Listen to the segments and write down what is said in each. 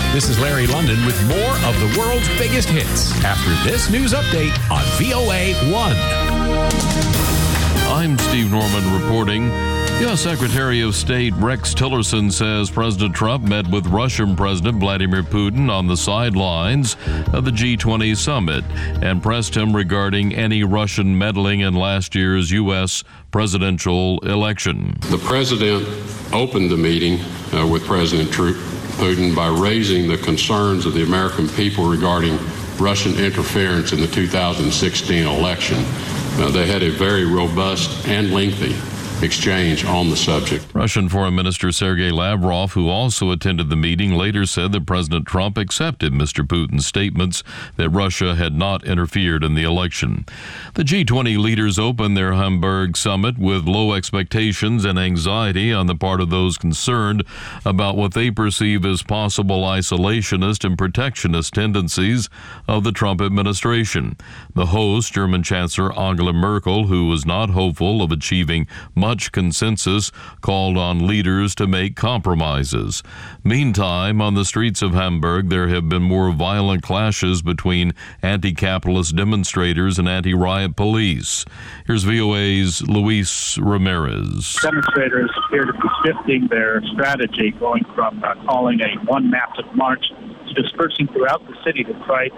This is Larry London with more of the world's biggest hits after this news update on VOA 1. I'm Steve Norman reporting. U.S. Secretary of State Rex Tillerson says President Trump met with Russian President Vladimir Putin on the sidelines of the G20 summit and pressed him regarding any Russian meddling in last year's U.S. presidential election. The president opened the meeting with President Putin by raising the concerns of the American people regarding Russian interference in the 2016 election. They had a very robust and lengthy exchange on the subject. Russian Foreign Minister Sergei Lavrov, who also attended the meeting, later said that President Trump accepted Mr. Putin's statements that Russia had not interfered in the election. The G20 leaders opened their Hamburg summit with low expectations and anxiety on the part of those concerned about what they perceive as possible isolationist and protectionist tendencies of the Trump administration. The host, German Chancellor Angela Merkel, who was not hopeful of achieving much consensus, called on leaders to make compromises. Meantime, on the streets of Hamburg, there have been more violent clashes between anti-capitalist demonstrators and anti-riot police. Here's VOA's Luis Ramirez. Demonstrators appear to be shifting their strategy, going from calling a one-massive march to dispersing throughout the city to try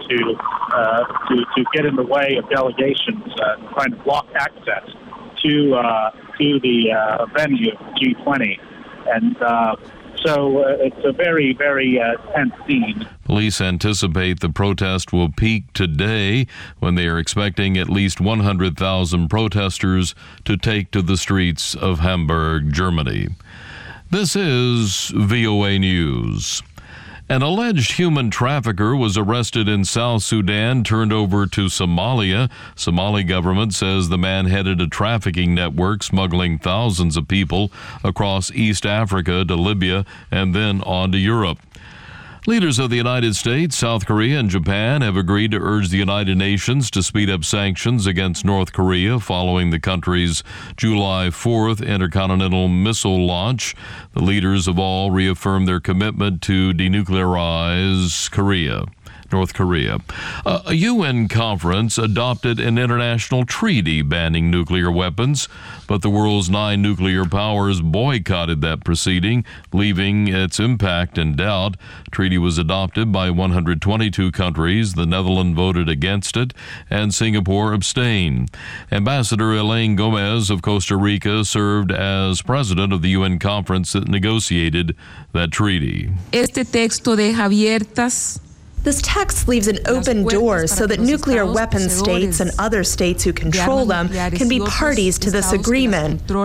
to get in the way of delegations, trying to block access to the venue of G20. And so it's a very, very tense scene. Police anticipate the protest will peak today when they are expecting at least 100,000 protesters to take to the streets of Hamburg, Germany. This is VOA News. An alleged human trafficker was arrested in South Sudan, turned over to Somalia. Somali government says the man headed a trafficking network smuggling thousands of people across East Africa to Libya and then on to Europe. Leaders of the United States, South Korea, and Japan have agreed to urge the United Nations to speed up sanctions against North Korea following the country's July 4th intercontinental missile launch. The leaders have all reaffirmed their commitment to denuclearize North Korea. A UN conference adopted an international treaty banning nuclear weapons, but the world's 9 nuclear powers boycotted that proceeding, leaving its impact in doubt. The treaty was adopted by 122 countries. The Netherlands voted against it, and Singapore abstained. Ambassador Elaine Gomez of Costa Rica served as president of the UN conference that negotiated that treaty. Este texto deja abiertas This text leaves an open door so that nuclear weapon states and other states who control them can be parties to this agreement. So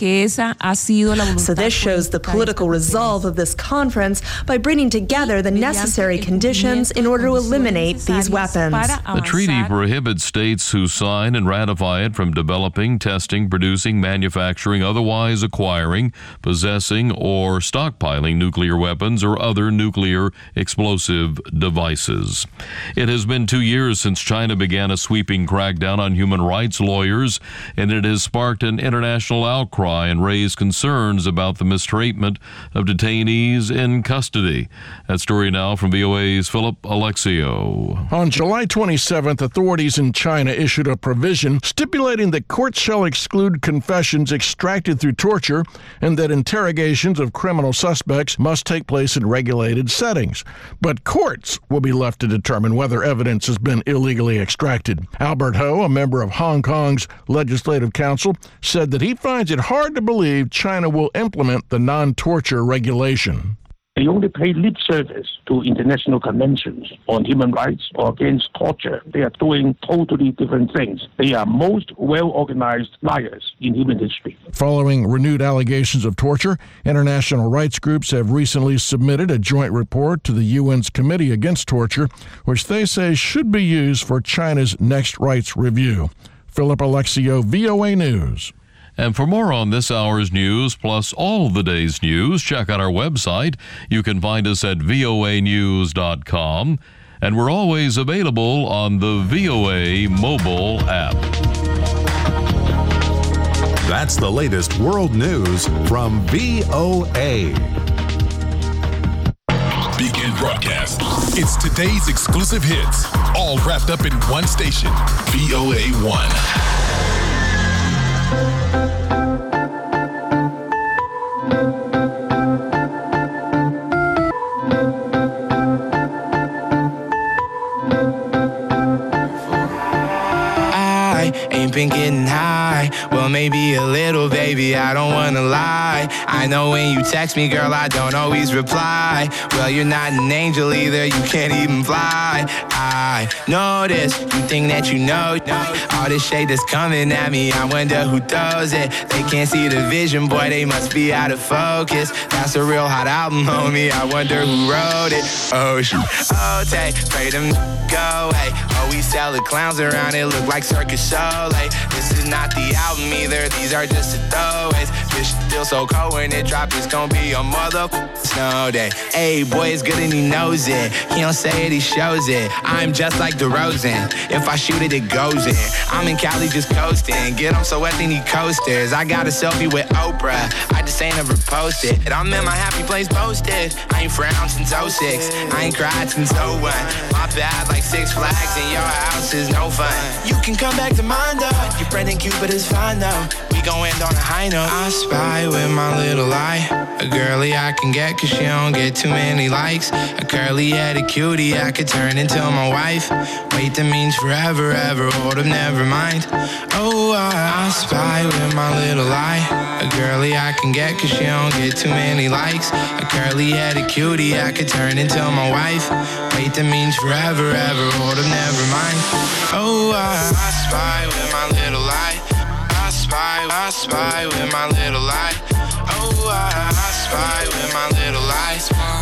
this shows the political resolve of this conference by bringing together the necessary conditions in order to eliminate these weapons. The treaty prohibits states who sign and ratify it from developing, testing, producing, manufacturing, otherwise acquiring, possessing, or stockpiling nuclear weapons or other nuclear explosive devices. It has been 2 years since China began a sweeping crackdown on human rights lawyers, and it has sparked an international outcry and raised concerns about the mistreatment of detainees in custody. That story now from VOA's Philip Alexio. On July 27th, authorities in China issued a provision stipulating that courts shall exclude confessions extracted through torture and that interrogations of criminal suspects must take place in regulated settings. But courts will be left to determine whether evidence has been illegally extracted. Albert Ho, a member of Hong Kong's Legislative Council, said that he finds it hard to believe China will implement the non-torture regulation. They only pay lip service to international conventions on human rights or against torture. They are doing totally different things. They are most well-organized liars in human history. Following renewed allegations of torture, international rights groups have recently submitted a joint report to the UN's Committee Against Torture, which they say should be used for China's next rights review. Philip Alexio, VOA News. And for more on this hour's news, plus all the day's news, check out our website. You can find us at voanews.com. And we're always available on the VOA mobile app. That's the latest world news from VOA. Begin broadcast. It's today's exclusive hits, all wrapped up in one station, VOA1. Ain't been getting high, well maybe a little, baby, I don't wanna lie. I know when you text me, girl, I don't always reply. Well, you're not an angel either, you can't even fly. I know this, you think that you know all this shade that's coming at me, I wonder who throws it. They can't see the vision, boy, they must be out of focus. That's a real hot album, homie, I wonder who wrote it. Oh shoot, oh take, pray them go away. Oh, we sell the clowns around, it look like Circus Soleil. This is not the album either, these are just the throwaways. This still so cold when it drop, it's gonna be a snow day. Hey, boy, it's good and he knows it. He don't say it, he shows it. I'm just like DeRozan, if I shoot it, it goes in. I'm in Cali just coasting, get him so wet they need coasters. I got a selfie with Oprah, I just ain't ever posted. And I'm in my happy place posted. I ain't frowned since 06, I ain't cried since 01. My bad like Six Flags and your house is no fun. You can come back to mine though, your friend and Cupid is fine though. We gon' end on a high note. I spy with my little eye, a girly I can get cause she don't get too many likes. A curly-headed cutie I could turn into my wife. Wait, that means forever, ever, hold up, never mind. Oh, I spy with my little eye, a girly I can get cause she don't get too many likes. A curly-headed cutie I could turn into my wife. Wait, that means forever, ever, hold up, never mind. Oh, I spy with my little eye. I spy with my little eye. Oh, I spy with my little eye.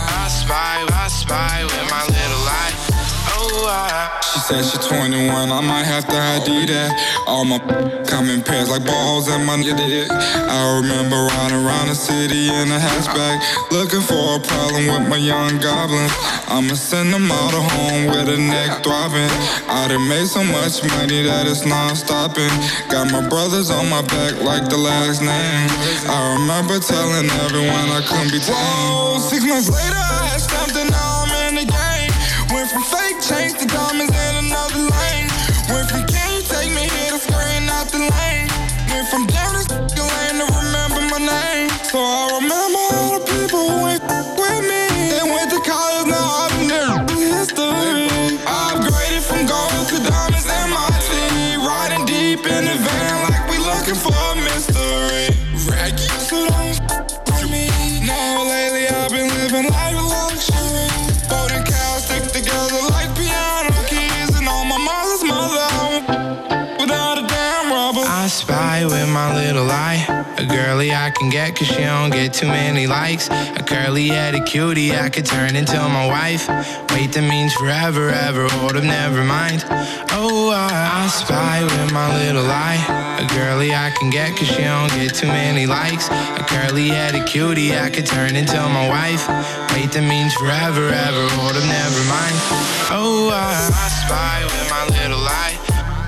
I spy with my little eye. Oh, she said she 21, I might have to ID that. All my come in pairs like balls and my I remember riding around the city in a hatchback, looking for a problem with my young goblins. I'ma send them all to home with a neck throbbing. I done made so much money that it's non-stopping. Got my brothers on my back like the last name. I remember telling everyone I couldn't be tamed. 6 months later I had something, now I'm in the game. Went from fake chains to diamonds in another lane. Went from can you take me here to screen out the lane. Went from down this lane to remember my name. So I remember all the people who went with me. They went to college, now I've been history. I upgraded from gold to diamonds in my city. Riding deep in the van like we looking for a mystery. Raggy, so don't with me. No, lately I've been living life with luxury. Boating cows stick together like piano keys. And on my mother's mother without a damn rubber. I spy with my little eye, a girly I can get cause she don't get too many likes. A curly-headed cutie I could turn into my wife. Wait, that means forever, ever, hold up, never mind. Oh, I spy with my little eye, a girly I can get cause she don't get too many likes. A curly-headed cutie I could turn into my wife. Wait, that means forever, ever, hold up, never mind. Oh, I spy with my little eye.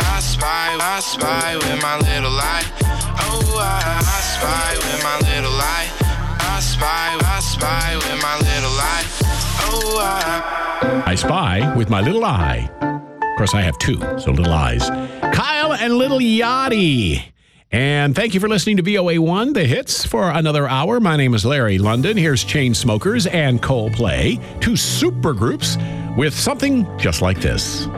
I spy with my little eye. Oh, I spy with my little eye. I spy with my little eye. Oh, I spy with my little eye. Of course, I have two, so little eyes. Kyle and Little Yachty. And thank you for listening to VOA1, the hits, for another hour. My name is Larry London. Here's Chainsmokers and Coldplay, two supergroups with something just like this.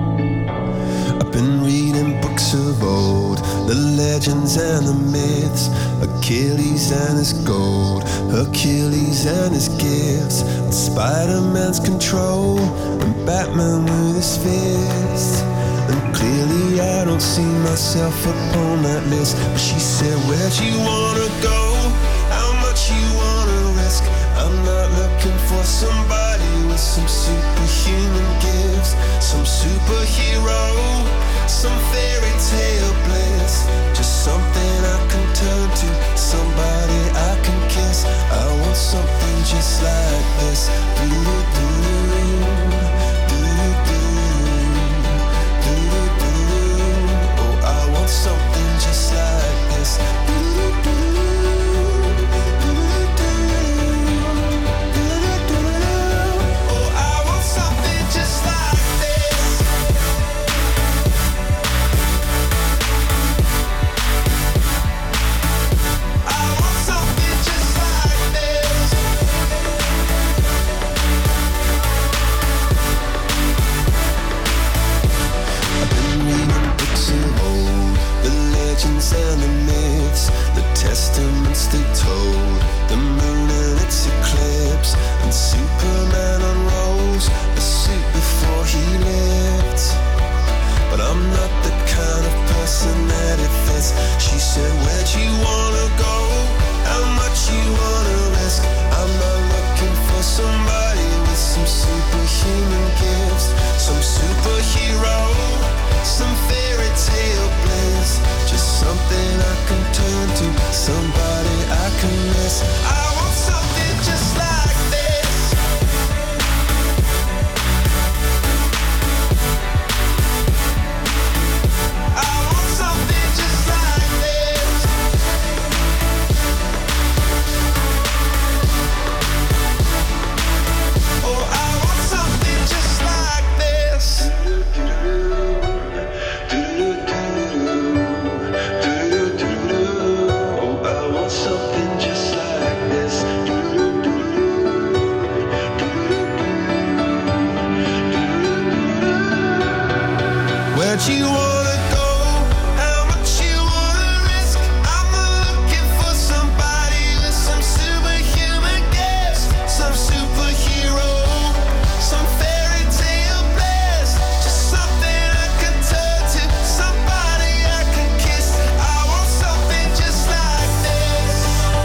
I've been reading books of old, the legends and the myths, Achilles and his gold, Hercules and his gifts, and Spider-Man's control, and Batman with his fists. And clearly I don't see myself upon that list. But she said, where'd you wanna go? How much you wanna risk? I'm not looking for somebody with some superhuman gifts, some superhero, some fairy tale bliss. Just something I can turn to, somebody I can kiss. I want something just like this. Something just like this. superhuman gifts, some superhero, some fairy tale bliss, just something I can turn to, somebody I can miss. I want something just like this. I want something just like this. Oh, I want something just like this. Oh, I want something just like this. Where'd you wanna go? How much you wanna risk? I'm looking for somebody with some superhuman gifts, some superhero, some fairy tale bliss, just something I can turn to, somebody I can kiss. I want something just like this.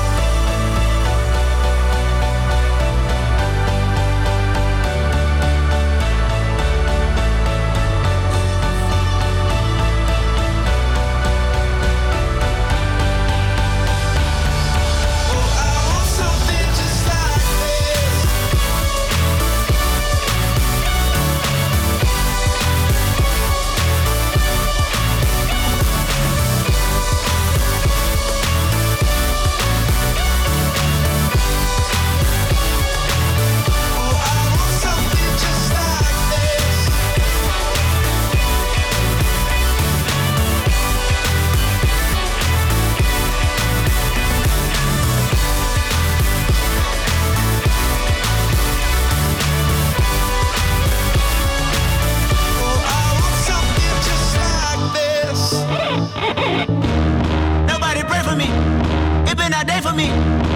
Oh, I want something just like this. Oh, I want something just like this. Oh, I want something just like this. Nobody pray for me. It been a day for me.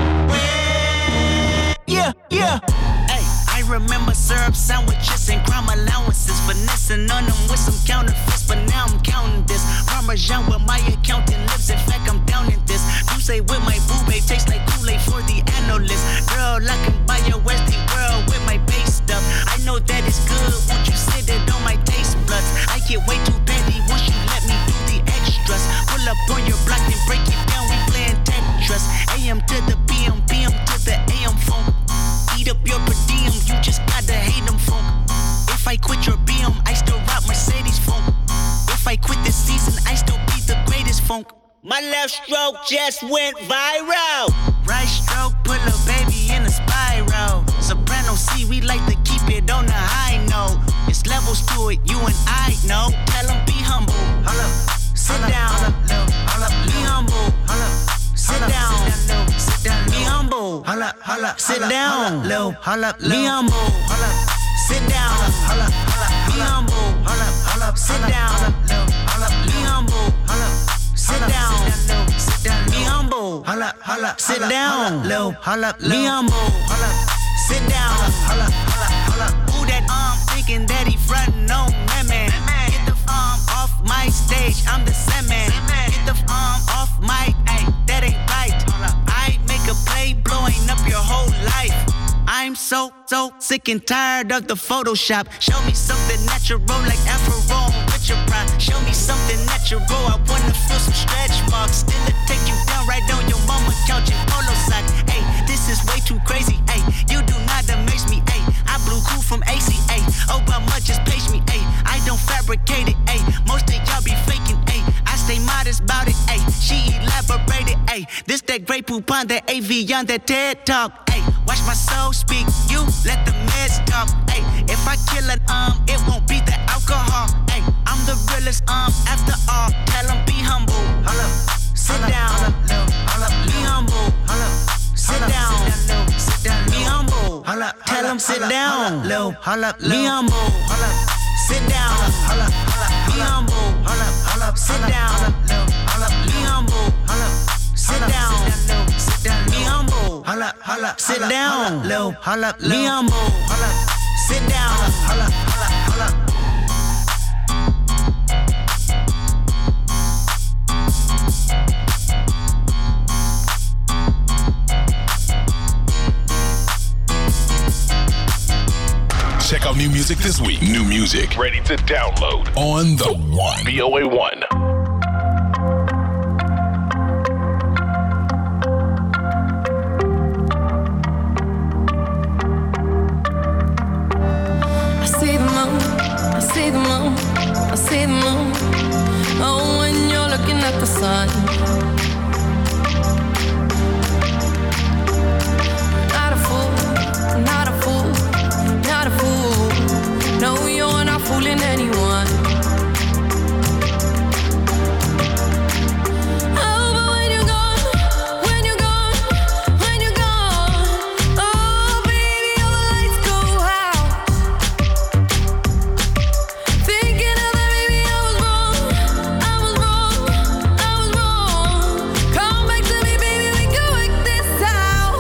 Yeah, yeah. Hey, I remember syrup sandwiches and crime allowances, finessing on them with some counterfeits, but now I'm counting this. Parmesan with my accountant lips. In fact, I'm down in this. You say with my boo babe tastes like Kool-Aid for the analyst. Girl, I can buy your Westie world with my base stuff. I know that it's good. Won't you sit it on my taste buds? I get way too petty once you let me do the extras. Pull up on your block and break it down. We playing Tetris. AM to the PM, PM to the AM phone. Eat up your per diem, you just gotta hate them funk. If I quit your BM, I still rock Mercedes funk. If I quit this season, I still be the greatest funk. My left stroke just went viral. Right stroke put a baby in a spiral. Soprano C, we like to keep it on the high note. It's levels to it, you and I know. Tell them be humble. Sit down. Be humble. Sit down. Be humble. Sit down. Be humble. Sit down. Be humble. Sit down. Be humble. Sit down. Be humble. Sit down. Be humble. Sit down. Who that thinking that he frontin' on man? Get the off my stage, I'm the Sandman. Get the off my, ay, that ain't right. I make a play blowing up your whole life. I'm so sick and tired of the Photoshop. Show me something natural like Afro with your pride. Show me something natural, I wanna feel some stretch marks. Still it take you down right on your mama couch in polo sock. Hey, this is way too crazy, hey. You do not amaze me, hey. I blew cool from ACA. Obama just page me, hey. I don't fabricate it, hey. Most of y'all be faking, hey. I stay modest about it, hey. She elaborated, hey. This that great poop on that AV on that TED Talk, hey. Watch my soul speak, you let the meds talk, hey. If I kill an it won't be the alcohol, hey. I'm the realest after all. Tell 'em be humble. Sit down. Be humble. Sit down. Be humble. Tell 'em sit down. Be humble. Sit down. Be humble. Sit down. Be humble. Sit down. Be humble. Sit down. Be humble. Sit down. Check out new music this week. New music ready to download on The One. VOA1. I see the moon, I see the moon, I see the moon. Oh, when you're looking at the sun. Not a fool, not a fool, not a fool. No, you're not fooling anyone. Oh, but when you're gone, when you're gone, when you're gone. Oh, baby, all the lights go out. Thinking of that, baby, I was wrong. I was wrong, I was wrong. Come back to me, baby, we can work this out.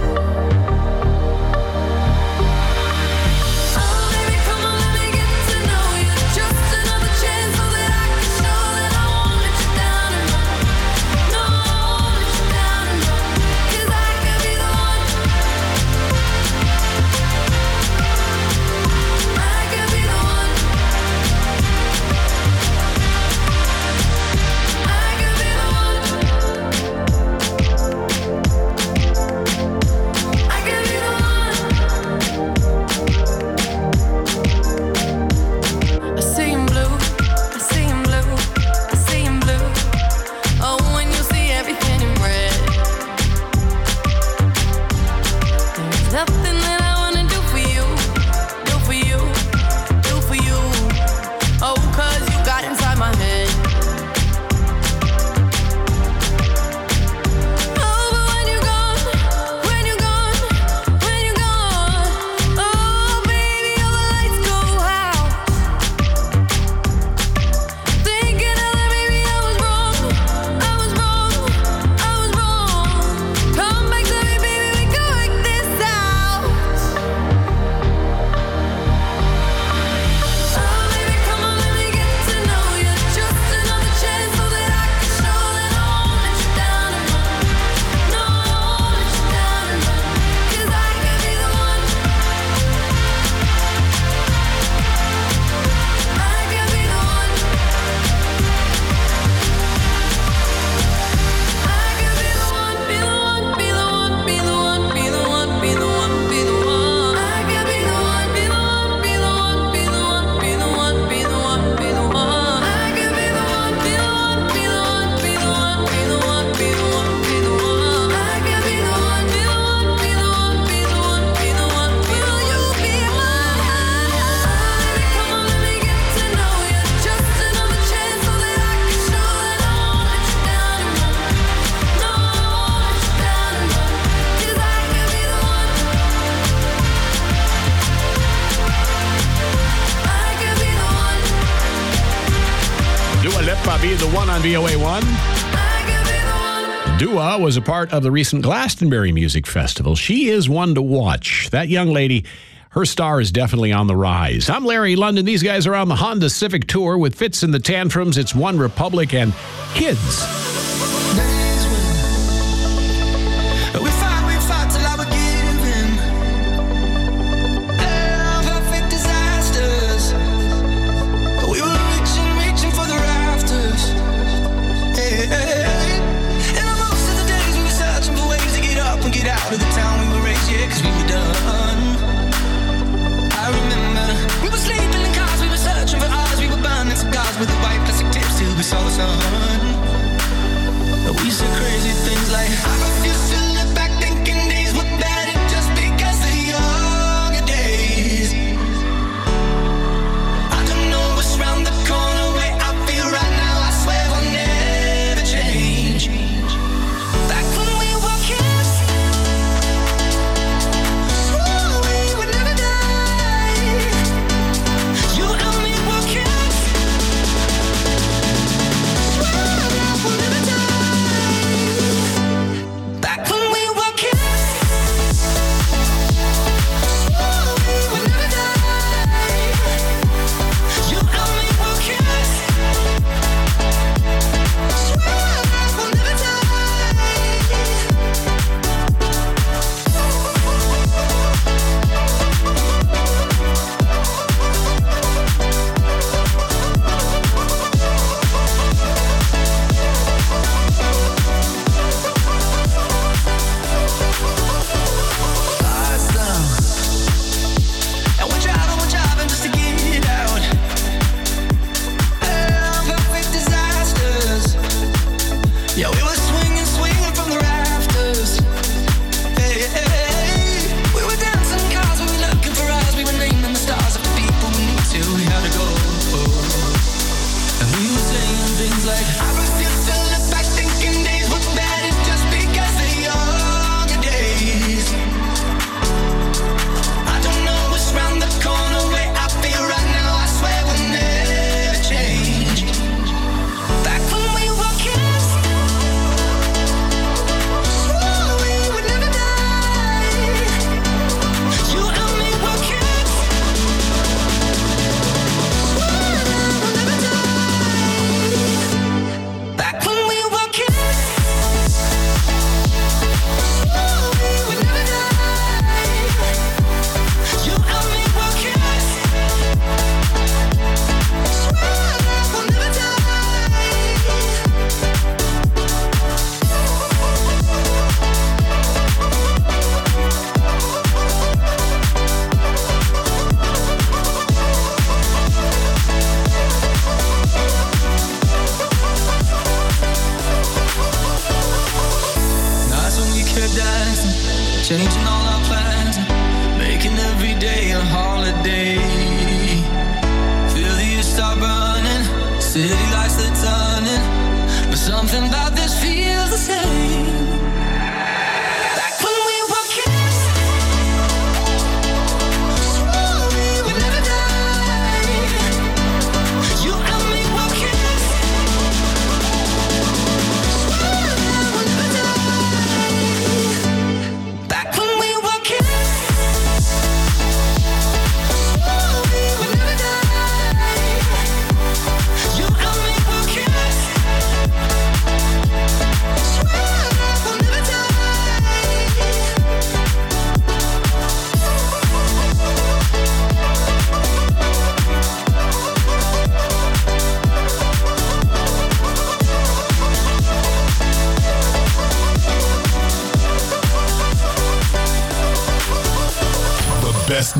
Oh, baby, come on, let me get to know you. Just another chance so that I can show that I won't let you down and run. No, I won't let you down and run. 'Cause I could be the one. I could be the one. I could be the one. I could be the one. I see him blue, I see him blue, I see him blue. Oh, when you see everything in red. There's nothing that I wanna do for you, do for you, do for you. Oh, 'cause you got inside my head. Oh, but when you're gone, when you're gone, when you're gone. Oh, baby, all the lights go out. Thinking of that, baby, I was wrong. I was wrong, I was wrong. Come back to me, baby, we can work this out. Oh, baby, come on, let me get to know you. Just another chance so that I can show that I won't let you down and run. No, I won't let you down and run. 'Cause I could be the one. I could be the one. I could be the one, be the one, be the one, be the one, be the one, be the one, be the one. I could be the one, be the one, be the one, be the one, be the one, be the one, be the one. I could be the one, be the one, be the one, be the one, be the one, be the one, be the one. I could be the one, be the one, be the one, be the one, be the one. Will you be mine? Baby, come on, let me get to know you. Just another chance so that I can show that I won't let you down and run. No, I won't let you down and run. 'Cause I could be the one. I could be the one. Dua Lipa be the one on VOA1. Dua was a part of the recent Glastonbury Music Festival. She is one to watch. That young lady, her star is definitely on the rise. I'm Larry London. These guys are on the Honda Civic Tour with Fitz and the Tantrums. It's One Republic and Kids. We fought till I was giving. Perfect disasters. We were reaching for the rafters. And on most of the days we were searching for ways to get up and get out of the town we were raised, yeah, 'cause we were done. I remember we were sleeping in cars, we were searching for ours, we were burning cigars with the white plastic tips till we saw the sun.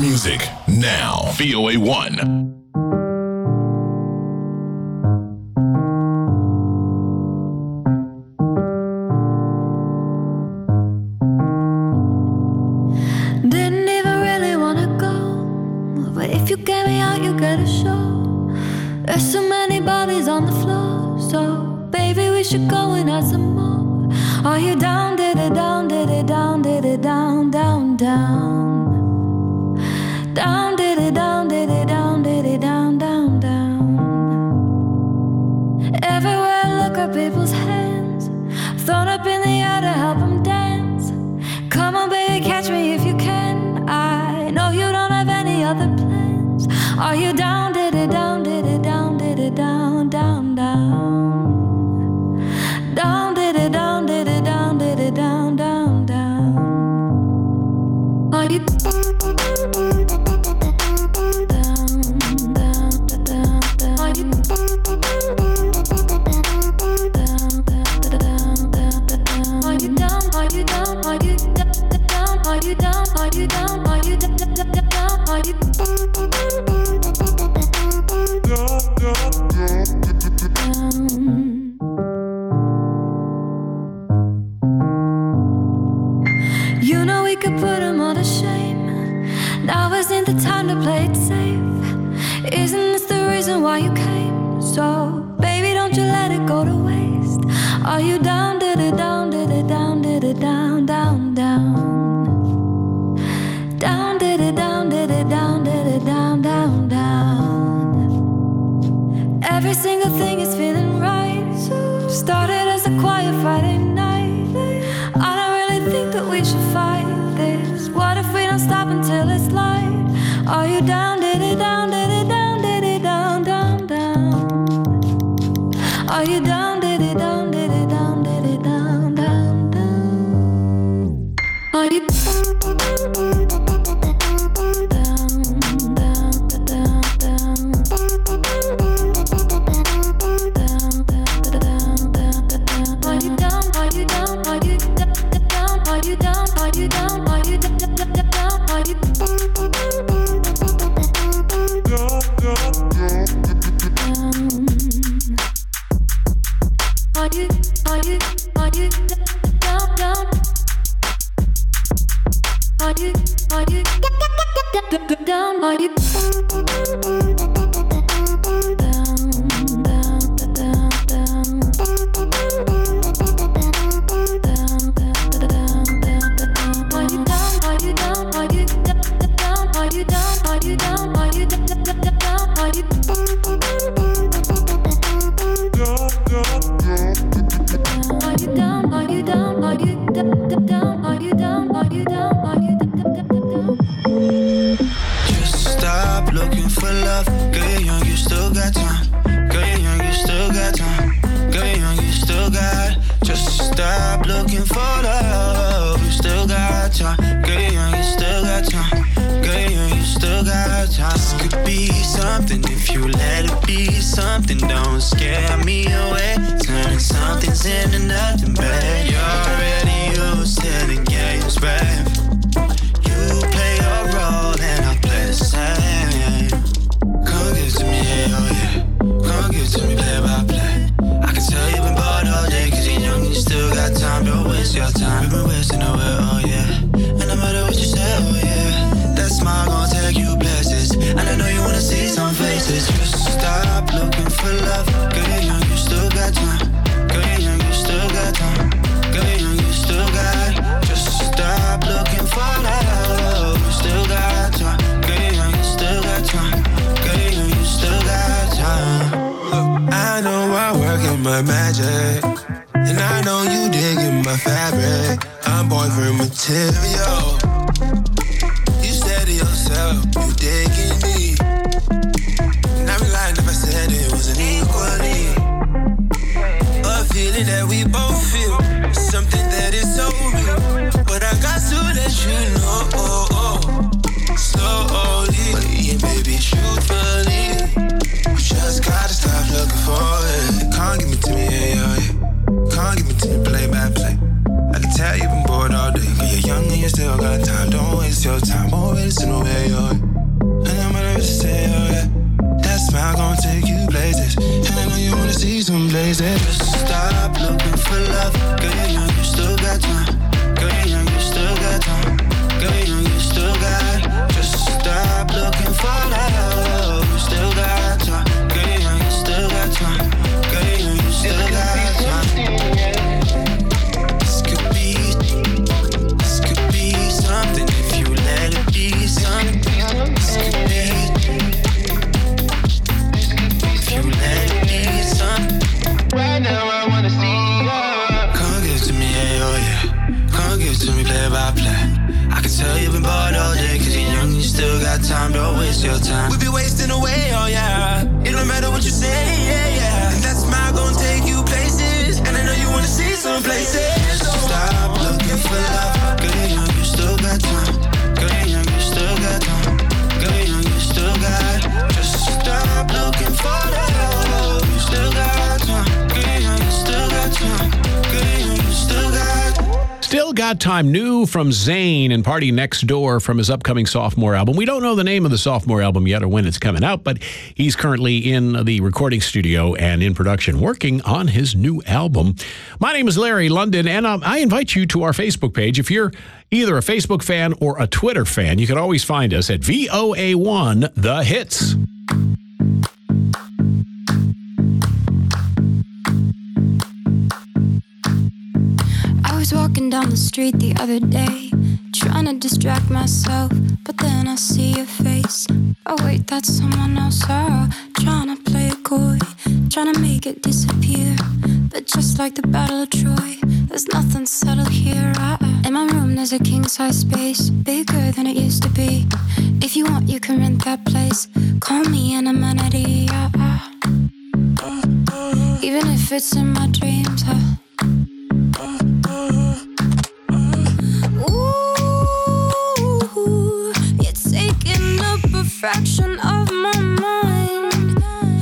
music now. VOA1. Didn't even really wanna go, but if you get me out, you get a show. There's so many bodies on the floor, so baby, we should go and add some more. Are you down, did it down, did it down, did it down, down, down? Down, did it down, did it down, did it down, down, down. Everywhere I look at people's hands, thrown up in the air to help them dance. Come on, baby, catch me if you can. I know you don't have any other plans. Are you down, did it down, did it down, did it down, down, down? Down, did it down, did it down, did it down, down, down? Are you down, down, down, down? Are you down, are you down, are you down, are you down, are you down, are you down, are you down, are you You know we could put them all to shame. Now isn't the time to play it safe. Isn't this the reason why you came? So baby, don't you let it go to waste. Are you down, did it down, did it down, did it down, down, down? Down, did it down, did it down, did it down, down, down? Every single thing is feeling right. Started as a quiet Friday night. I don't really think that we should fight this. What if we don't stop until it's light? Are you down, did it down, did it down, did it down, down, down? Are you down, did it down, did it down, did it down, down, down? Are you down, down, down, down, down? Are you down, are you down, are you down, are you down, are you down, are you down, are you down, are you Just stop looking for love. Girl, you're young, you still got time. Girl, you're young, you still got time. Girl, you're young, you still got. Just stop looking for love. You still got time. Girl, you're young, you still got time. Girl, you're young, you still got time. This could be something if you let it be something. Don't scare me away. Turning something's into nothing, babe. You're already used to the games, babe. You play your role and I play the same. Come give it to me, yeah, oh yeah. Come give it to me, play by play. I can tell you've been bored all day, cause you're young and you still got time. Don't waste your time, you've been wasting away, oh yeah. And no matter what you say, oh yeah, that smile gon' take you places. And I know you wanna see some faces. Just stop looking for love. Girl, you're young, you still got time. Girl, you're young, you still got time. Girl, you're young, you still got. Just stop looking for love. You still got time. Girl, you're young, you still got time. Girl, you're young, you still got time. I know I work in my magic, and I know you digging my fabric. I'm boyfriend material. You said to yourself, you digging me, and I'd be lying if I said it wasn't equally. A feeling that we both feel, something that is so real. But I got to let you know, slowly, yeah, baby, truthfully. You just gotta stop looking for it. Can't give me to me, yeah, yeah. Can't give me to me, play by play. I can tell you've been bored all day, but you're young and you still got said, just stop looking for love. Girl, you're young, you still got time. Girl, you're young, you still got time. Girl, you're young, you still got. Just stop looking for love. You still got time. Girl, you're young, you still got time. Girl, you're young, you still got time. This could be something if you let it be something. This could be. If you let it be something. Right now I wanna see ya. Come give it to me, yeah, oh yeah. Come give it to me, play by play. I can tell you've been bored all day, cause you're young, you still got time, don't waste your time. We be wasting away, oh yeah. It don't matter what you say, yeah, yeah. And that smile gon' take you places, and I know you wanna see some places. So stop looking for love. Girl, you're young, you still got time. Girl, you're young, you still got time. Girl, you're young, you still got. Just stop looking for love. You still got time. Girl, you're young, you still got time. Girl, you're young, you still got. Still Got Time, new from Zayn and Party Next Door from his upcoming sophomore album. We don't know the name of the sophomore album yet or when it's coming out, but he's currently in the recording studio and in production working on his new album. My name is Larry London, and I invite you to our Facebook page. If you're either a Facebook fan or a Twitter fan, you can always find us at VOA1 The Hits. I was walking down the street the other day, trying to distract myself, but then I see your face. Oh wait, that's someone else. Oh, trying to play it coy, trying to make it disappear. But just like the Battle of Troy, there's nothing subtle here. In my room there's a king-size space, bigger than it used to be. If you want, you can rent that place. Call me an amenity. Even if it's in my dreams. Ooh, you're taking up a fraction of my mind.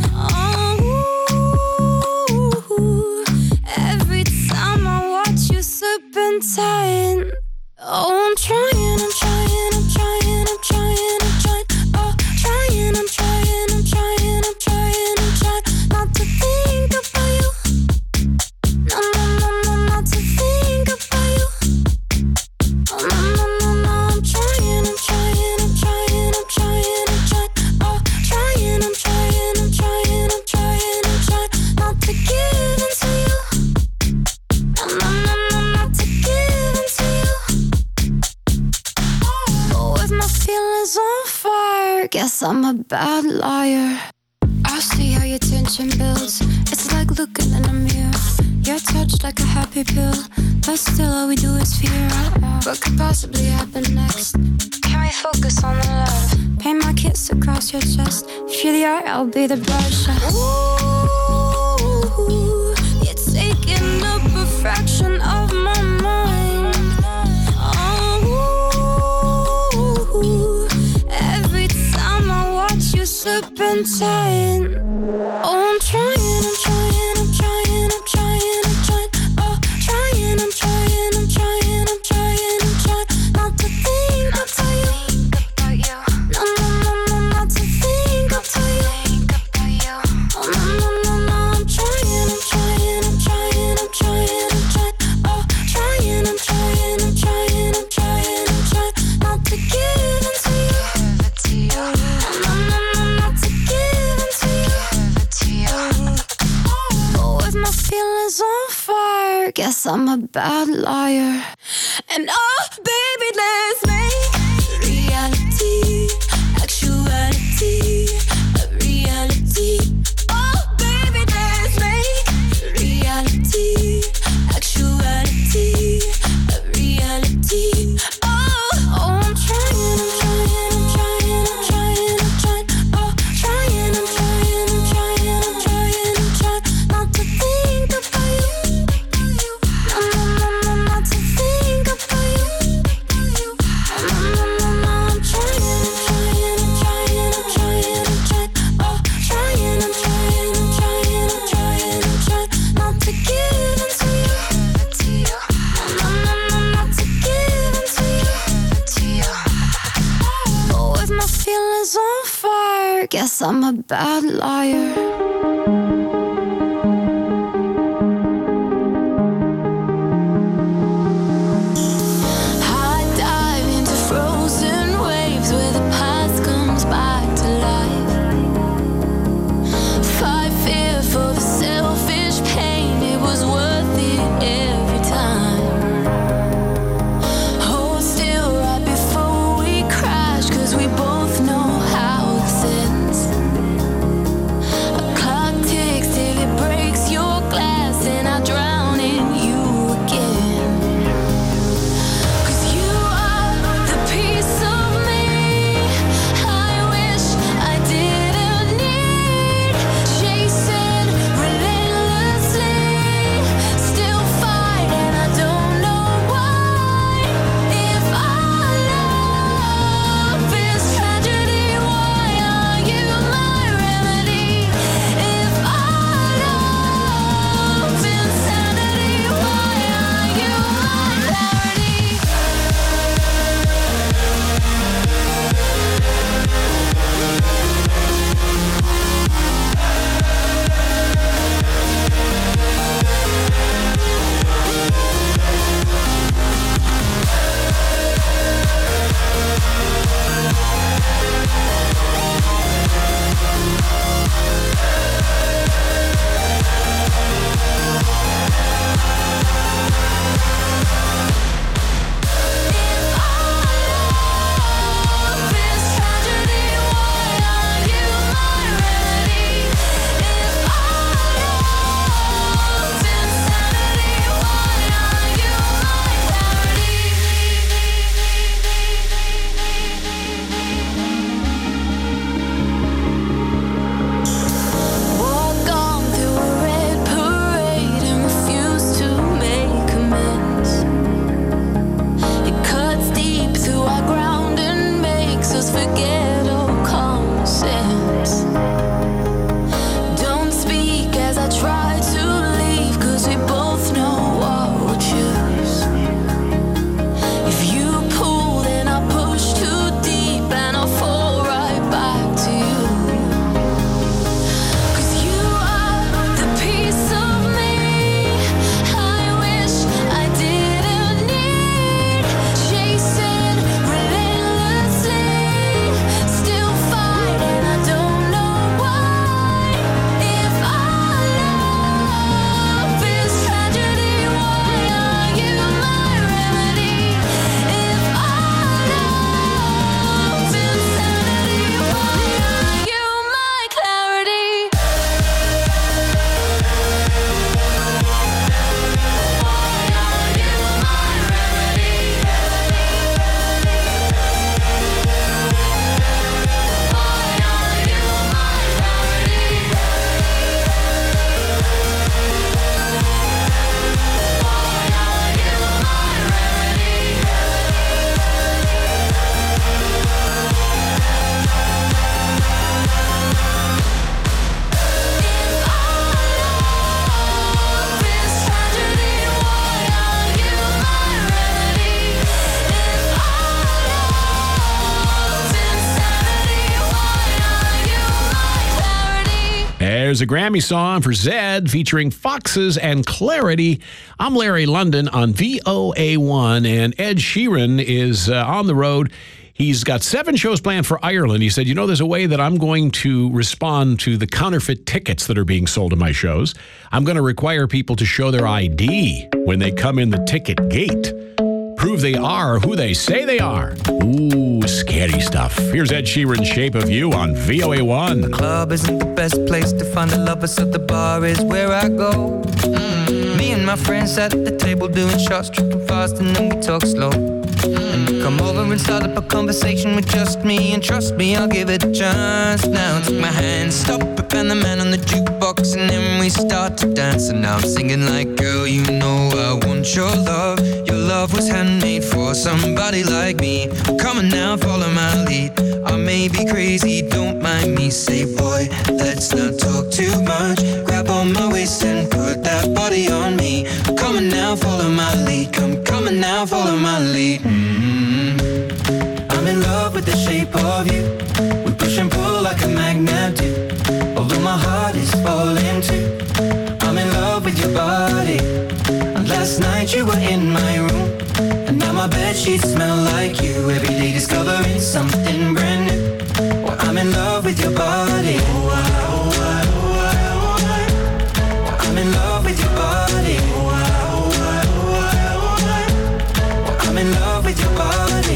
Oh, every time I watch you serpentine. Oh, I'm trying. Oh, trying. Oh, trying. Not to think about you. No, not to think about you. Oh, no, I'm trying. Oh, trying. Oh, trying. Not to give in to you. No, not to give in to you. Oh, with my feelings on fire, guess I'm a bad liar. I see how your tension builds. It's like looking in a mirror. You're touched like a happy pill, but still all we do is fear. What could possibly happen next? Can we focus on the love? Paint my kiss across your chest. If you're the art, I'll be the brush. Ooh, you're taking up a fraction of my mind. Oh, every time I watch you serpentine. Oh, I'm trying. Oh, trying. Not to think about you. No, not to think about you. Oh, no, I'm trying. Oh, trying. Not to give in to you. No, not to give in to you. Oh, with my feelings on fire, guess I'm a bad liar. And oh, baby, let's make reality, actuality, a reality. Oh, baby, let's make reality, actuality, a reality. Oh, I'm trying. Oh, trying. Not to think about you. No, not to think about you. No, I'm trying. Oh, trying. Not to give in to you. No, not to give in to you. Oh, with my feelings on fire, guess I'm a bad liar. There's a Grammy song for Zedd featuring Foxes and Clarity. I'm Larry London on VOA1, and Ed Sheeran is on the road. He's got 7 shows planned for Ireland. He said, you know, there's a way that I'm going to respond to the counterfeit tickets that are being sold to my shows. I'm going to require people to show their ID when they come in the ticket gate. Prove they are who they say they are. Ooh, scary stuff. Here's Ed Sheeran's Shape of You on VOA1. The club isn't the best place to find the lovers, so the bar is where I go. Me and my friends sat at the table doing shots, tripping fast, and then we talk slow. And you come over and start up a conversation with just me, and trust me, I'll give it a chance. Now take my hand, stop it, and the man on the jukebox, and then we start to dance. And now I'm singing like, girl, you know I want your love. Your love was handmade for somebody like me. Come on now, follow my lead. I may be crazy, don't mind me. Say, boy, let's not talk too much. Grab on my waist and put that body on me. Come on now, follow my lead. Come on now, follow my lead. I'm in love with the shape of you. We push and pull like a magnet do. Although my heart is falling too. I'm in love with your body. And last night you were in my room, and now my bedsheets smell like you. Every day discovering something brand new. Well, I'm in love with your body. I'm in love with your body. I'm in love with your body.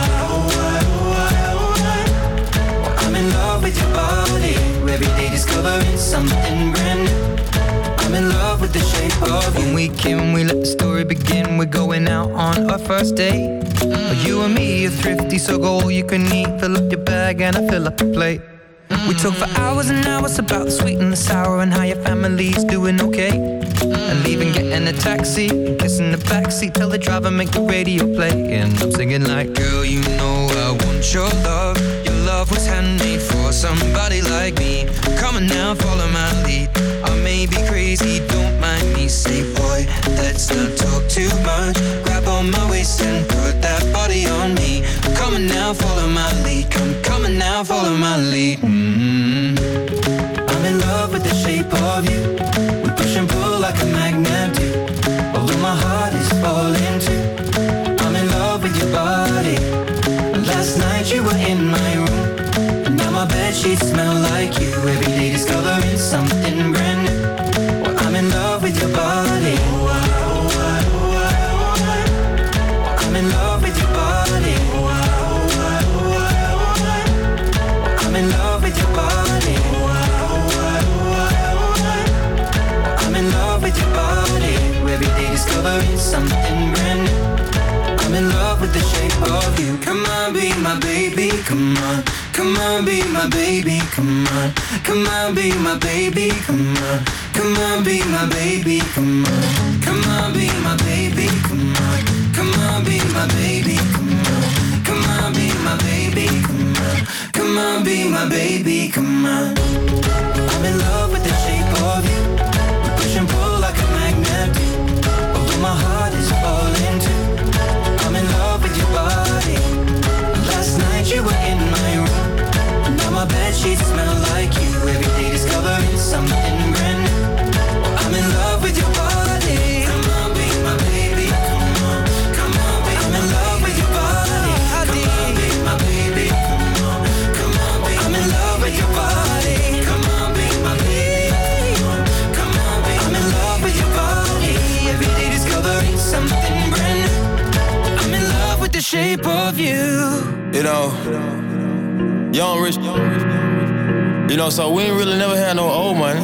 I'm in love with your body. Every day discovering something brand new. I'm in love with the shape of you. When we came, we let the story begin. We're going out on our first date. You and me are thrifty, so go all you can eat. Fill up your bag and I fill up the plate. We talk for hours and hours about the sweet and the sour, and how your family's doing okay. And leaving, getting a taxi, and kissing the backseat. Tell the driver, make the radio play. And I'm singing like, girl, you know I want your love. Your love was handmade for somebody like me. Come on now, follow my lead. I may be crazy, don't mind me. Say, boy, let's not talk too much. Grab on my waist and put that body on me. Come on now, follow my lead. Come on now, follow my lead. I'm in love with the shape of you. We push and pull like a magnet do. Although my heart is falling too. I'm in love with your body. And last night you were in my room, and now my bedsheets smell like you. Every day discovering something brand new. Well, I'm in love with your body. I'm in love with your body. I'm in love with your body. I'm in love with your body. Every day discovering something brand new. I'm in love with the shape of you. Come on, be my baby, come on. Come on, be my baby, come on. Come on, be my baby, come on. Come on, be my baby, come on. Come on, be my baby, come on. Come on, be my baby, come on. Come on, be my baby, come on. Come on, be my baby, come on. I'm in love with the shape of you. We push and pull like a magnet do. Although my heart is falling too. I'm in love with your body. Last night you were in my room, and now my bedsheets smell like you. Every day discovering something brand new. I'm in love with your body. Come on, be my baby. Come on, come on, be. I'm in love with your body. Come on, be my baby. Come on, come on, be. I'm in love with your body. Come on, be my baby. Come on, be. I'm in love with your body. Every day discovering something brand new. I'm in love with the shape of you. You know, young rich. You know, so we ain't really never had no old money.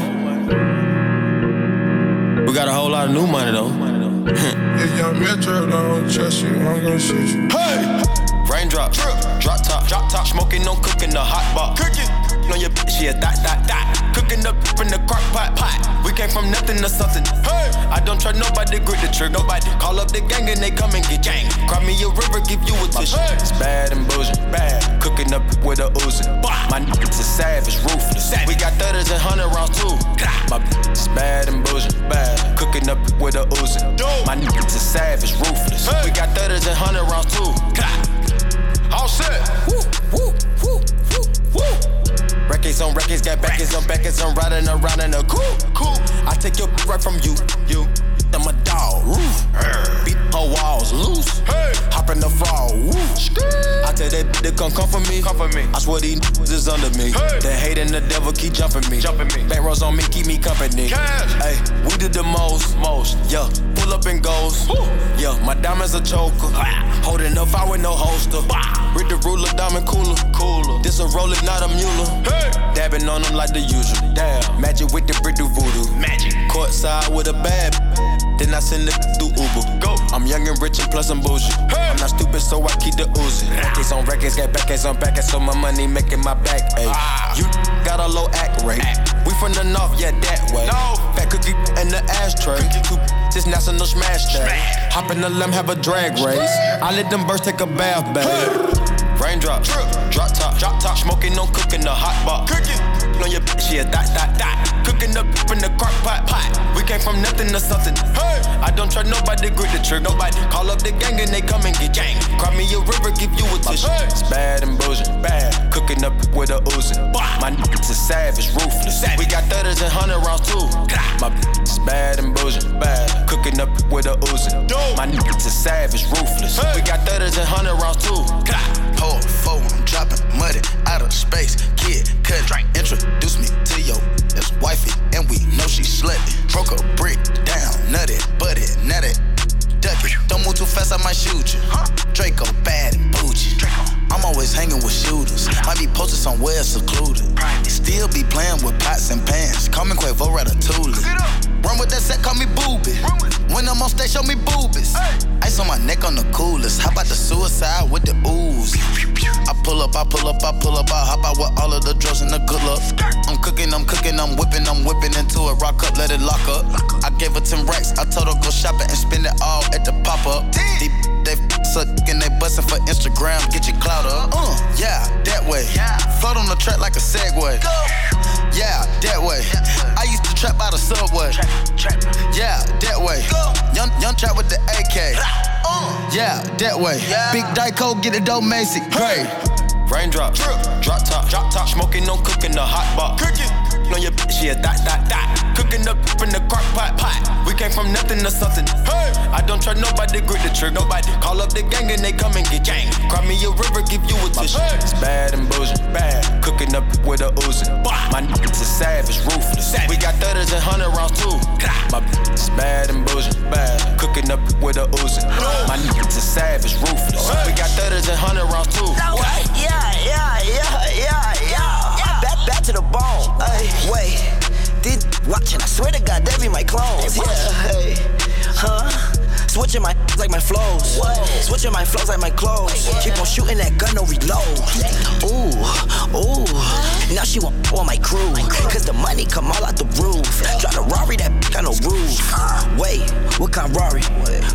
We got a whole lot of new money though. If young Metro don't trust you, I'm gonna shoot you. Hey! Raindrop, drop top, smoking, no cooking, the hot pot. Cooking on your bitch, yeah, that. Cooking up in the crock pot. We came from nothing to something. Hey! I don't trust nobody, grip the trick. Nobody call up the gang and they come and get gang. Cry me a river, give you a tissue. It's bad and bullshit, bad. Cooking up with a Uzi. My niggas is savage, ruthless. We got 30s and 100 rounds too. My bitch is bad and bullshit, bad. Cooking up with a Uzi. My niggas is savage, ruthless. We got 30s and 100 rounds too. All set. Woo, woo, woo, woo, woo. records on records, got backers on backers, I'm riding around in a cool. I take your right from you. I'm a dog, roof. Beat her walls loose. Hop in the fall, I tell that bitch to come for me. I swear these niggas is under me. The hate and the devil keep jumping me. Back rows on me, keep me company. Hey, we did the most. Yeah, pull up and goes. Yeah, my diamonds a choker. Holding up fire with no holster. Read the ruler, diamond cooler. This a roller, not a mule. Dabbing on them like the usual. Damn, magic with the brick do voodoo. Magic. Courtside with a bad. Then I send it through Uber. Go. I'm young and rich and plus I'm bougie. I'm not stupid, so I keep the Uzi. Records on records, got backers on backers, so my money making my back. Ay. You got a low act rate. We from the north, yeah, that way. Fat cookie in the ashtray. This national smash day. Hop in the limb, have a drag race. I let them birds take a bath, babe. Raindrop, drop top, smoking, no cooking, the hot pot. Cooking on your bitch, yeah, dot. Cooking up in the crock pot. We came from nothing to something. I don't try nobody, grip the trick. Nobody call up the gang and they come and get gang. Cry me a river, give you a tissue. It's bad and bullshit, bad. Cooking up with a Uzi. My niggas is savage, ruthless. We got 30s and 100 rounds too. My bitch is bad and bullshit, bad. Cooking up with a Uzi. My niggas is savage, ruthless. We got 30s and 100 rounds too. Hold four, I'm dropping muddy out of space. Kid, cut, introduce me to your ex-wifey, and we know she slutty. Broke a brick down, nutty, butty, nutty, ducky. Don't move too fast, I might shoot you. Draco bad and bougie. I'm always hanging with shooters. Might be posted somewhere secluded. Still be playing with pots and pans. Call me Quavo Ratatouille. Run with that set, call me Booby. When I'm on stage, show me boobies. Ice on my neck on the coolest. How about the suicide with the ooze? I pull up, I hop out with all of the drugs and the good luck. I'm cooking, I'm whipping into it. Rock up, let it lock up. I gave her 10 racks, I told her go shopping and spend it all at the pop-up. They suck and they bustin' for Instagram, get your clout up. Yeah, that way. Float on the track like a Segway. Yeah, that way. I used to trap by the subway. Yeah, that way. Young trap with the AK. Yeah, that way. Big Dyco, get it dope, Macy. Great. Raindrop, drop top, smoking, no cooking, the hot pot. Cooking on your bitch, yeah, dot. Cooking up in the crock pot. We came from nothing to something. I don't try nobody, grip the trick. Nobody call up the gang and they come and get gang. Cry me a river, give you a tissue. It's bad and bullshit, bad. Cooking up with a Uzi. My niggas is savage, ruthless. We got 30s and 100 rounds too. My bitch is bad and bullshit, bad. Cooking up with a Uzi. My niggas is savage, ruthless. We got 30s and 100 rounds too. Yeah. Back to the bone. Ay, wait. This watching, I swear to God, they be my clones. Yeah, hey. Switching my like my flows. Switching my flows like my clothes. Keep on shooting that gun, no reload. Ooh. Now she want my crew. Cause the money come all out the roof. Drive the Rari, that got no roof. Wait, what kind of Rari?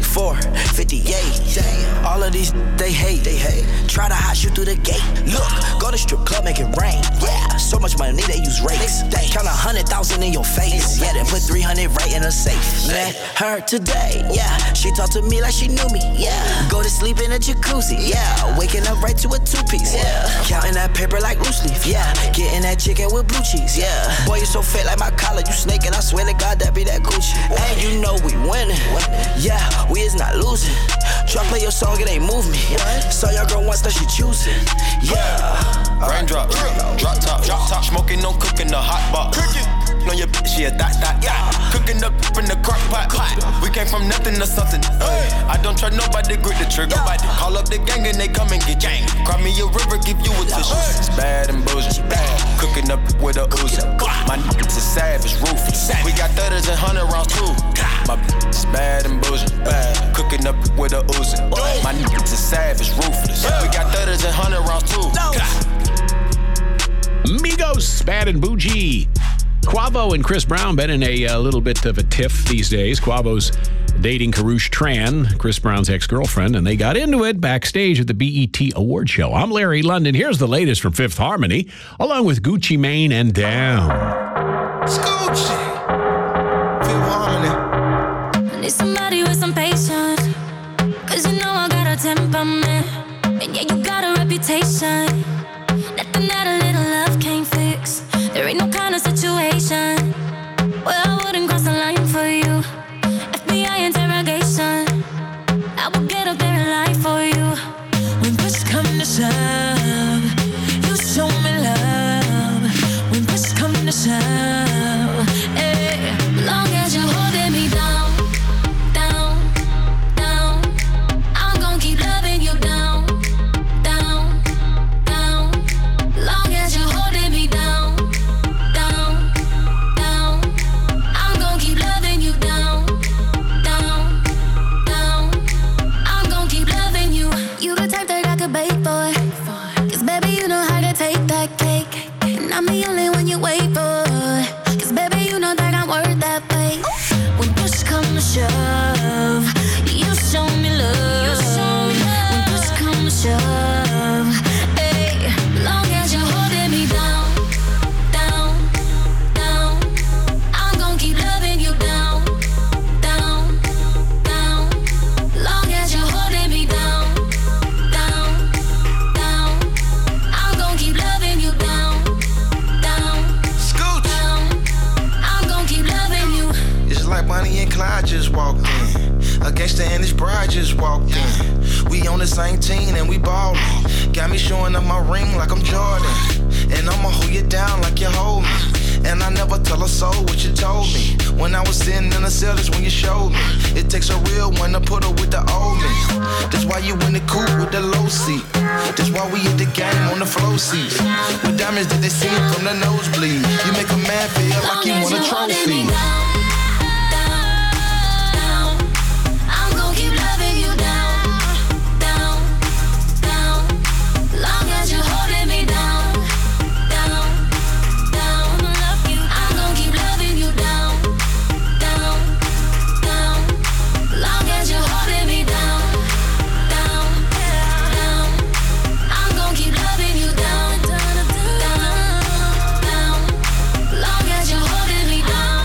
458. All of these, they hate. Try to hot shoot through the gate. Look, go to strip club, make it rain. Yeah, so much money, they use rakes. Count 100,000 in your face. Yeah, then put 300 right in a safe. Met her today, yeah. She talked to me like she knew me, yeah. Go to sleep in a jacuzzi, yeah. Waking up right to a two-piece, yeah. Counting that paper like loose leaf, yeah. Getting that chicken with blue cheese, yeah. Boy, you so fat like my collar, you snaking. I swear to God, that be that Gucci. And you know we winning, yeah. We is not losing. Try play your song, it ain't move me. Saw your girl once, that she choosing, yeah. Raindrop, drop top, smoking, no cooking, the hot pot. On your bitch, yeah, dot. Cooking up in the crock pot. We came from nothing to something. I don't try nobody, grip the trick. Nobody call up the gang and they come and get gang. Cry me a river, give you a tissue. It's bad and bullshit, bad. Cooking up with a Uzi. My niggas is savage, ruthless. We got 30s and 100 rounds too. My bitch is bad and bullshit, bad. Cooking up with a Uzi. My niggas is savage, ruthless. We got 30s and 100 rounds too. Migos, Bad and Bougie. Quavo and Chris Brown been in a little bit of a tiff these days. Quavo's dating Karrueche Tran, Chris Brown's ex-girlfriend, and they got into it backstage at the BET Award Show. I'm Larry London. Here's the latest from Fifth Harmony, along with Gucci Mane and Down. Gucci. Fifth Harmony. I need somebody with some patience, cause you know I got a temperament, and yeah, you got a reputation. Nothing that a little love can't fix. me only when you wait for. 'Cause baby, you know that I'm worth that wait. When push comes to shove, you show me love. When push comes to shove, hey, long as you're holding me down, down, down, I'm gon' keep loving you down, down, down. Long as you're holding me down, down, down, I'm gon' keep loving you down, down, down. I'm gon' keep loving you. It's like Bonnie and Clyde just walked in. A gangster and his bride just walked in. We on the same team and we ballin'. Got me showing up my ring like I'm Jordan. And I'ma hold you down like you hold me. And I never tell a soul what you told me. When I was sitting in the cell, that's when you showed me. It takes a real one to put her with the old me. That's why you in the coupe with the low seat. That's why we hit the game on the flow seats. With diamonds that they see from the nosebleed. You make a man feel like he want a trophy. I'm gon' keep loving you down, down, down. Long as you're holding me down, down, down. Love you. I'm gon' keep loving you down, down, down. Long as you're holding me down, down, down. I'm gon' keep loving you down, down, down. Long as you're holding me down,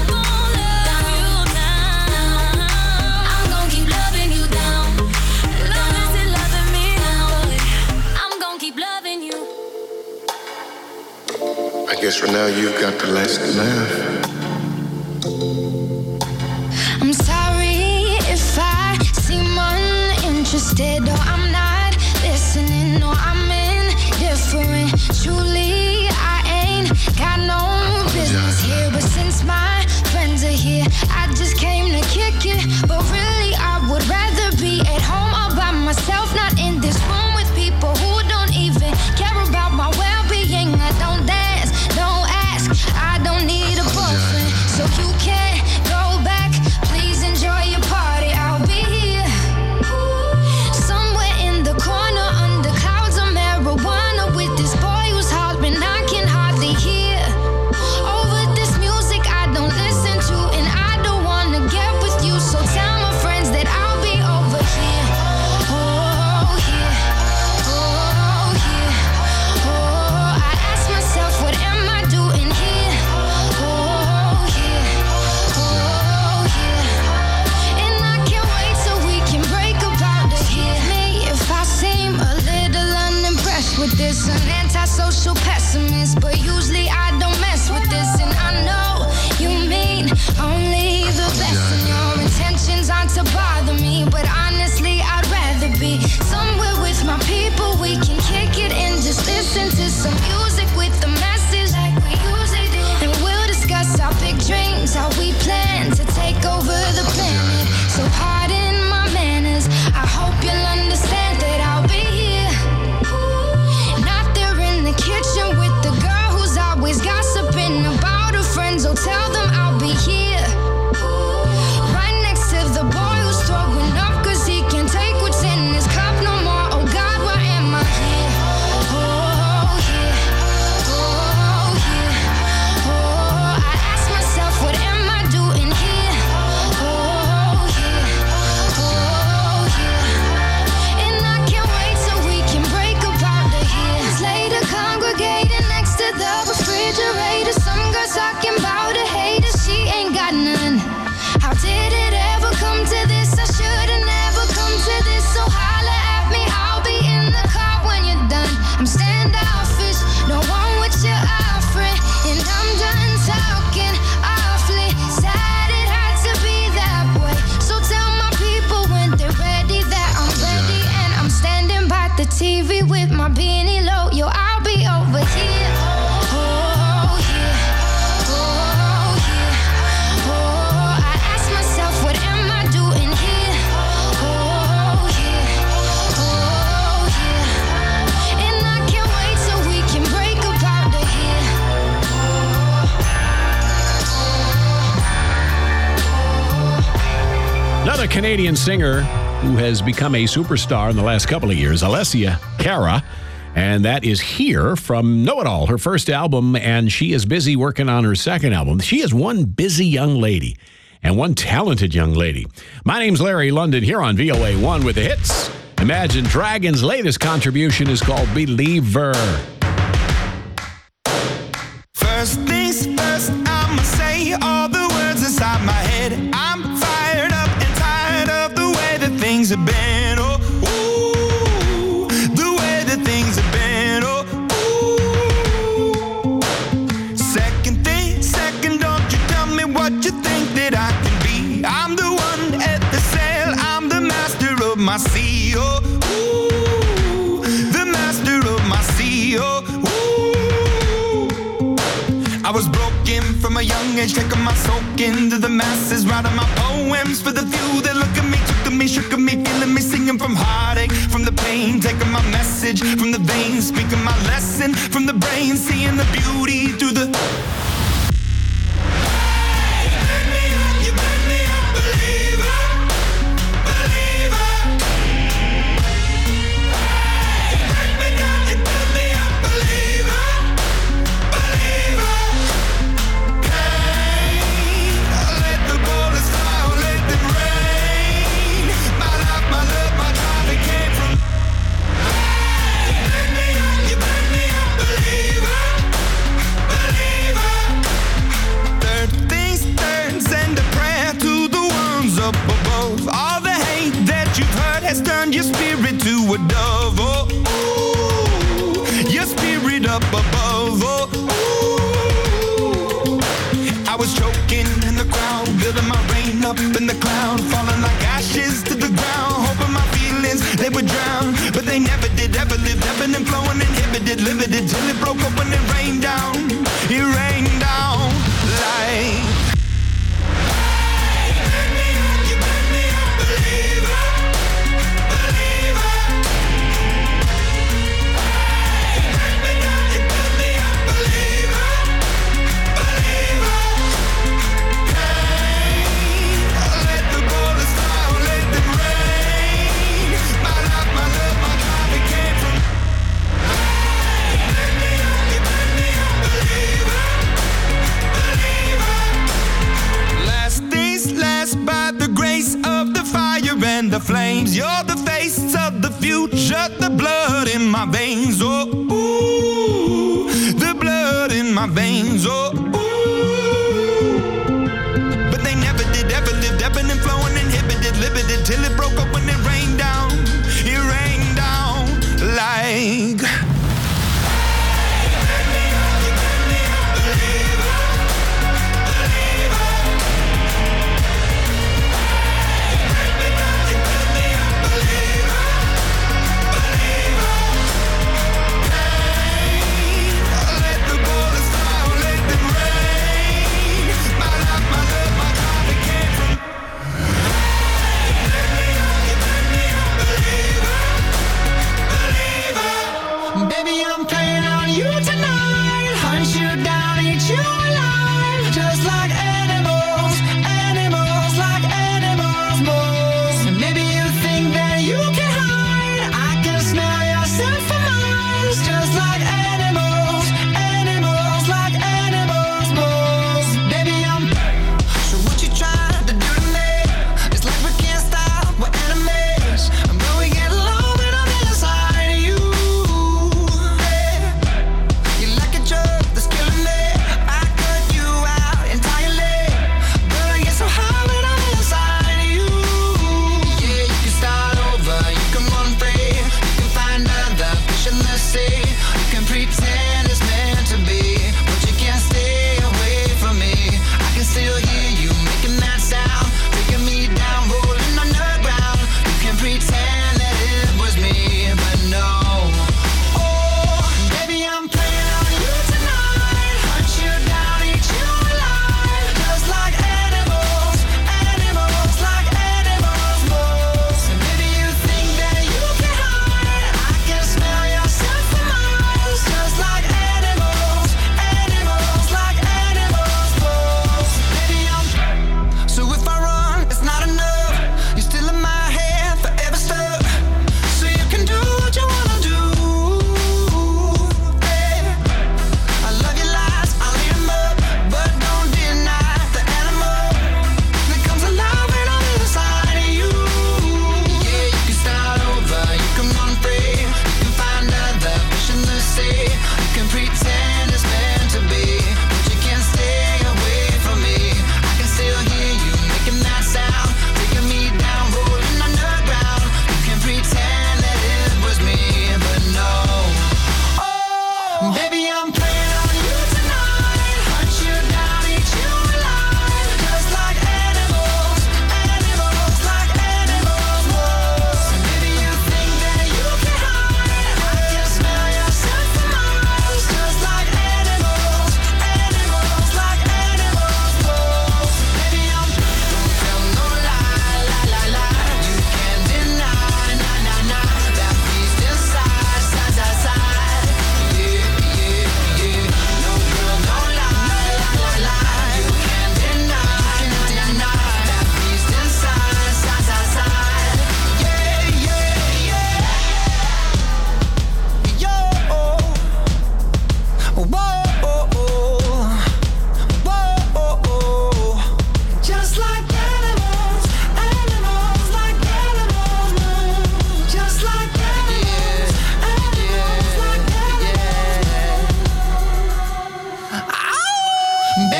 I'm gon' keep loving you down. Long as you're loving me down, I'm gon' keep loving you. I guess for now you've got the last laugh. I'm sorry if I seem uninterested or I'm not listening or I'm indifferent. Truly, I ain't got no business here. But since my friends are here, I just came to kick it. But really, I would rather be at home all by myself, not in this room with people who don't even care about my well-being. I don't dance, don't ask, I don't need a boyfriend. So you can't go back, please enjoy your party. I'll be here, somewhere in the corner under clouds of marijuana with this boy who's hollering I can hardly hear. Over this music I don't listen to, and I don't wanna get with you. So tell my friends that I'll be over here. Oh, here. Oh, here. Oh, I ask myself, what am I doing here? Oh, here. Oh, here. And I can't wait till we can break up out of here. Me, if I seem a little unimpressed with this, an antisocial pessimist, but usually I don't mess with this. And I know you mean only the best, and your intentions aren't to bother me. But honestly, I'd rather be somewhere with my people. We can kick it and just listen to some music with the message like we usually do. And we'll discuss our big dreams, how we plan to take over the planet. So pardon my manners, I hope you'll understand that I'll be here. Not there in the kitchen with the girl who's always gossiping about her friends. Oh, tell them I'll be here, right next to the boy who's throwing up 'cause he can't take what's in his cup no more. Oh God, why am I here? Oh, here. Oh, here. Oh, I ask myself, what am I doing here? Oh, here. Oh, here. And I can't wait till we can break up out of here. Later congregating next to the refrigerator. Some girls talking about a hater, she ain't got none. How did it ever come to this? I should've never come to this. So holla at me, I'll be in the car when you're done. I'm standoffish, no one what you're offering, and I'm done talking awfully. Sad it had to be that way. So tell my people when they're ready that I'm ready, and I'm standing by the TV with my beanie low. Yo, I'll be over here. Oh, here. Oh, here. Oh, I ask myself, what am I doing here? Oh, here. Oh, here. And I can't wait till we can break up out of here. Another Canadian singer who has become a superstar in the last couple of years, Alessia Cara, And that is Here from Know It All, her first album, and she is busy working on her second album. She is one busy young lady and one talented young lady. My name's Larry London here on VOA1 with the hits. Imagine Dragons' latest contribution is called Believer. First things first, I'ma say all the words inside my head. I'm fired up and tired of the way that things have been. Oh, ooh, the way that things have been. Oh, ooh. Second thing, second, don't you tell me what you think that I can be. I'm the one at the sail, I'm the master of my sea. Oh, ooh, the master of my sea. Oh, I was broken from a young age, taking my soak into the masses, writing my poems for the few that look at me, took to me, shook at me, feeling me, singing from heartache, from the pain, taking my message from the veins, speaking my lesson from the brain, seeing the beauty through the... Turn your spirit to a dove, oh, ooh, your spirit up above, oh, ooh. I was choking in the crowd, building my rain up in the cloud, falling like ashes to the ground, hoping my feelings, they would drown, but they never did, ever lived, ebbing and flowing, inhibited, limited, till it broke up when it rained down like... And the flames, you're the face of the future, the blood in my veins, oh, ooh, the blood in my veins, oh, ooh. But they never did, ever lived, ebbing and flowing, inhibited, limited, till it broke up when it rained down like...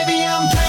baby, I'm playing.